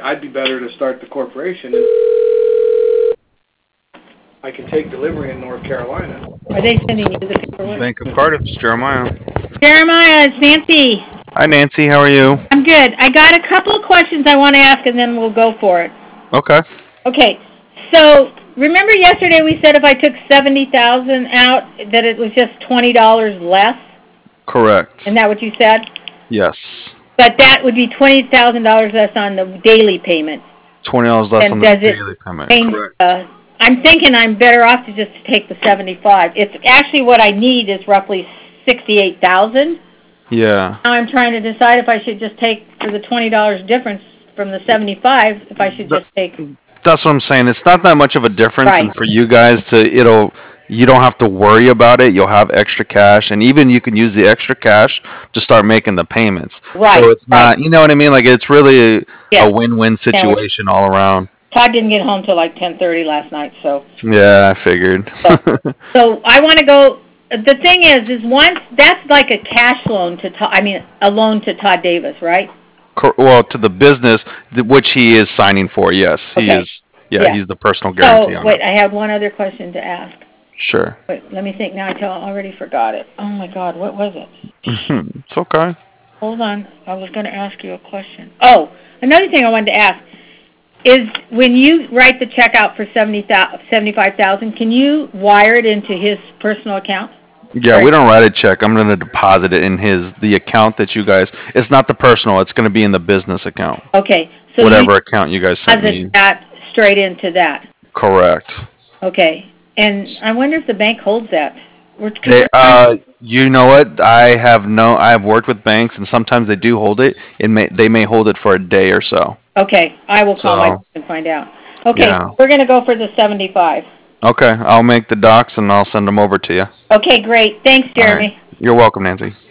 I'd be better to start the corporation. I can take delivery in North Carolina. Are they sending you the paperwork? Bank of Cardiff, it's Jeremiah. Jeremiah, it's Nancy. Hi, Nancy. How are you? I'm good. I got a couple of questions I want to ask, and then we'll go for it. Okay. Okay. So remember yesterday we said if I took $70,000 out, that it was just $20 less. Correct. Isn't that what you said? Yes. But that would be $20,000 less on the daily payment. $20 less And on the daily payment. Correct. I'm thinking I'm better off to just take the 75. It's actually what I need is roughly 68,000. Yeah. Now I'm trying to decide if I should just take for the $20 difference from the 75. If I should just take. That's what I'm saying. It's not that much of a difference, Right. and for you guys you don't have to worry about it. You'll have extra cash, and even you can use the extra cash to start making the payments. Right. So it's not, you know what I mean? Like it's really Yes. a win-win situation all around. Todd didn't get home till like 10:30 last night, so. Yeah, I figured. So I want to go. The thing is once that's like a cash loan to Todd. I mean, a loan to Todd Davis, right? Well, to the business, which he is signing for, yes. He Okay. is. Yeah, he's the personal guarantee on wait, it. I have one other question to ask. Sure. Wait, let me think now. I already forgot it. Oh my God, what was it? It's okay. Hold on. I was going to ask you a question. Oh, another thing I wanted to ask is when you write the check out for $75,000, can you wire it into his personal account? Yeah, we don't write a check. I'm going to deposit it in the account that you guys. It's not the personal. It's going to be in the business account. Okay. So whatever account you guys sent me. Deposit that straight into that. Correct. Okay. And I wonder if the bank holds that. You know what? I've worked with banks, and sometimes they do hold it. They may hold it for a day or so. Okay, I will call my bank and find out. Okay, Yeah. We're going to go for the 75. Okay, I'll make the docs and I'll send them over to you. Okay, great. Thanks, Jeremy. All right. You're welcome, Nancy.